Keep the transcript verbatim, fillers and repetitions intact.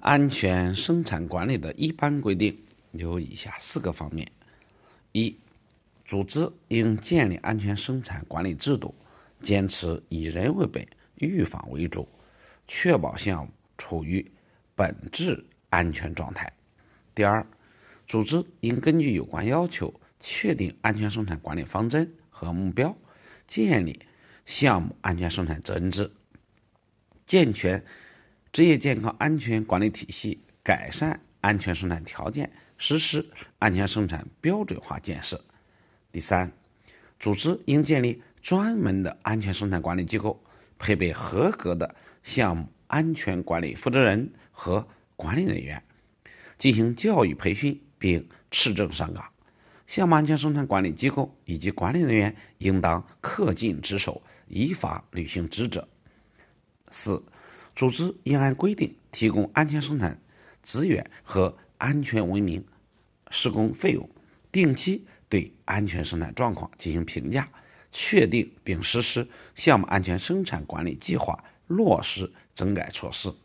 安全生产管理的一般规定有以下四个方面：一、组织应建立安全生产管理制度，坚持以人为本、预防为主，确保项目处于本质安全状态。第二，组织应根据有关要求，确定安全生产管理方针和目标，建立项目安全生产责任制，健全职业健康安全管理体系，改善安全生产条件，实施安全生产标准化建设。第三，组织应建立专门的安全生产管理机构，配备合格的项目安全管理负责人和管理人员，进行教育培训并持证上岗。项目安全生产管理机构以及管理人员应当恪尽职守，依法履行职责。四、组织应按规定提供安全生产资源和安全文明施工费用，定期对安全生产状况进行评价，确定并实施项目安全生产管理计划，落实整改措施。